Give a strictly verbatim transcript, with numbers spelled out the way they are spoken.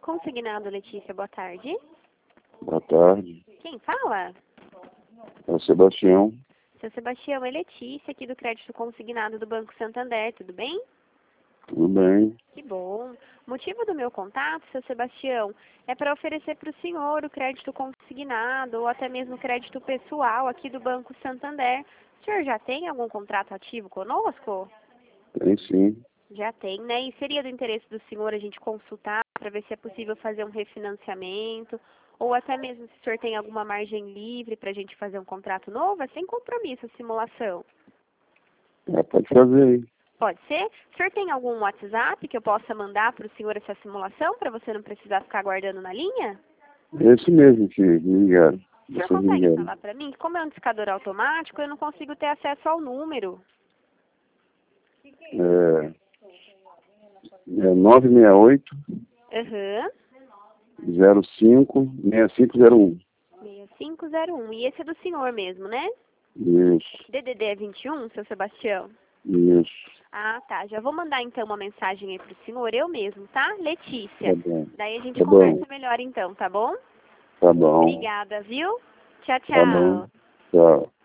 Consignado, Letícia, boa tarde. Boa tarde. Quem fala? É o Sebastião. Seu Sebastião, é Letícia, aqui do Crédito Consignado do Banco Santander, tudo bem? Tudo bem? Que bom. O motivo do meu contato, seu Sebastião, é para oferecer para o senhor o crédito consignado ou até mesmo crédito pessoal aqui do Banco Santander. O senhor já tem algum contrato ativo conosco? Tem sim. Já tem, né? E seria do interesse do senhor a gente consultar para ver se é possível fazer um refinanciamento ou até mesmo se o senhor tem alguma margem livre para a gente fazer um contrato novo, é sem compromisso a simulação. É, pode fazer aí. Pode ser? O senhor tem algum WhatsApp que eu possa mandar para o senhor essa simulação para você não precisar ficar aguardando na linha? Esse mesmo que me ligaram. O senhor Vocês me consegue ligaram. falar para mim? Como é um discador automático, eu não consigo ter acesso ao número. É, é nove seis oito, Aham. zero cinco, seis cinco zero um. seis cinco zero um. E esse é do senhor mesmo, né? Isso, D D D é vinte e um, seu Sebastião? isso. Ah, tá. Já vou mandar então uma mensagem aí pro senhor, eu mesmo, tá? Letícia. Tá bom. Daí a gente Tá conversa bom. melhor então, tá bom? Tá bom. Obrigada, viu? Tchau, Tá bom. tchau. Tchau.